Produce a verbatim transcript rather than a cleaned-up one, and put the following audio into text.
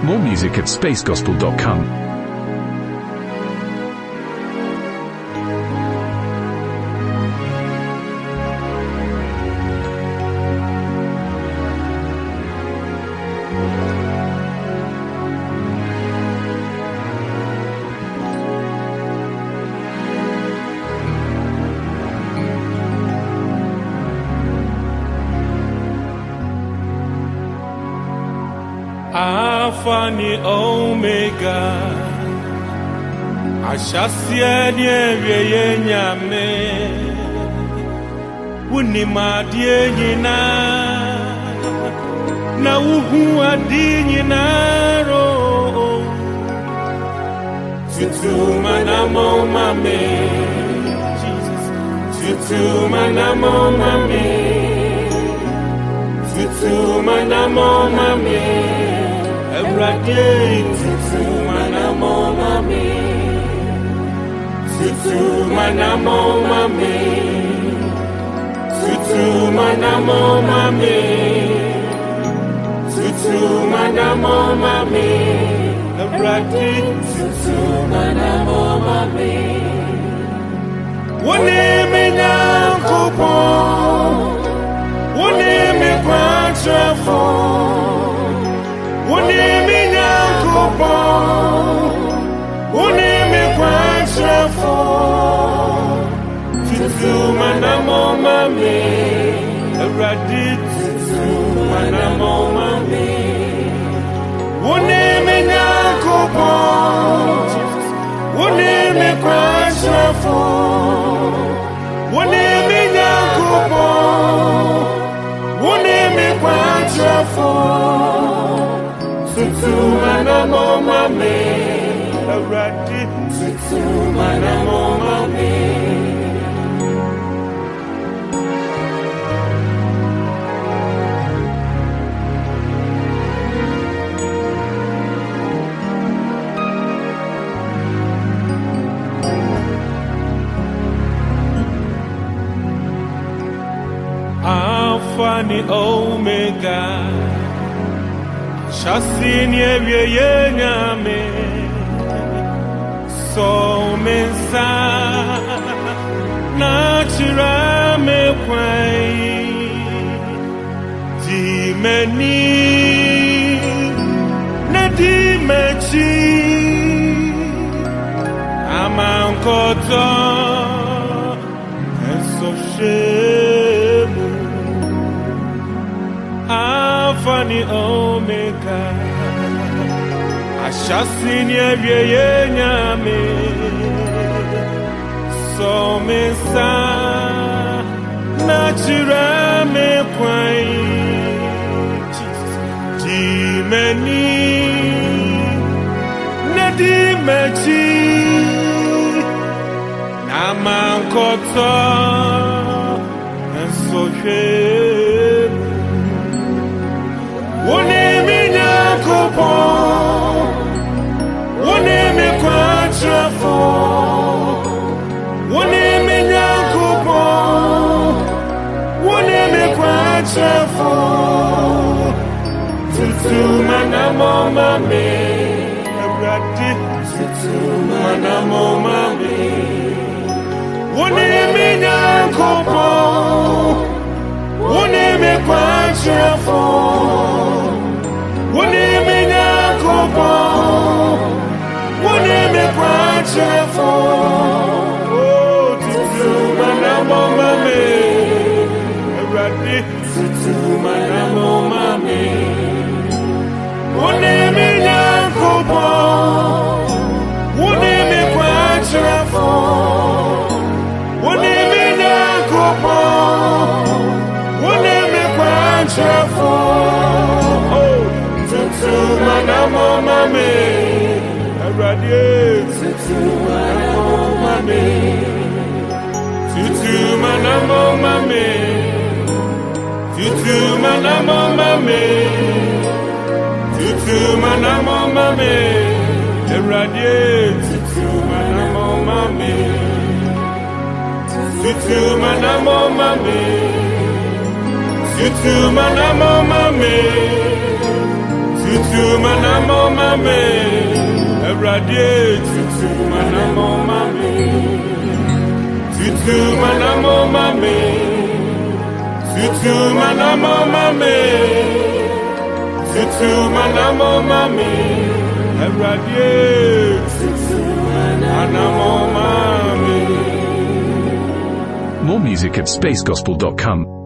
More music at space gospel dot com. Alpha ni Omega, Ashasia nye nyame, Wuni madie nyina, na uhu adi nyina ro, Tutu manamo mame, Jesus, Tutu manamo mame, Tutu manamo mame. Everyday, tutu manamo mami, tutu manamo mami, tutu manamo mami, tutu manamo mami. Everyday, tutu manamo mami. Wone me nyankopo, wone me kwantrafo. Wone me nyankopo, wone me kwantrafo. Tutu manamo mami, Eradi tutu manamo mami. Wone me nyankopo, wone me kwantrafo. Wone me nyankopo, wone me kwantrafo. Tutu manamo mami, Eradi tutu manamo mami. Alpha ni Omega, Shasini ye nyame, so mensa nachira me kwai di meni na di mechi amankoto eso shemu Alpha ni Omega, Ashasini ye nyame, so mensa nachira me kwai di meni na di mechi namankoto eso shemu Wone me nyankopo, wone me kwantrafo. Wone me nyankopo, wone me kwantrafo. Tutu manamo mami, Eradi tutu manamo mami. Wone me nyankopo, wone me kwantrafo. Wone me nyankopo, wone me kwantrafo. Oh, tutu manamo mami, Eradi tutu manamo mami. Wone me nyankopo, wone me kwantrafo. Wone me nyankopo, wone me kwantrafo. Tutu manamo mami, Eradi tutu manamo mami, tutu manamo mami, tutu manamo mami, tutu manamo mami, Eradi tutu manamo mami, tutu manamo mami, tutu manamo mami. tutu manamo mame, Erade tutu manamo mame, tutu manamo mame, tutu manamo mame, tutu manamo mame, Erade tutu manamo mame. More music at space gospel dot com.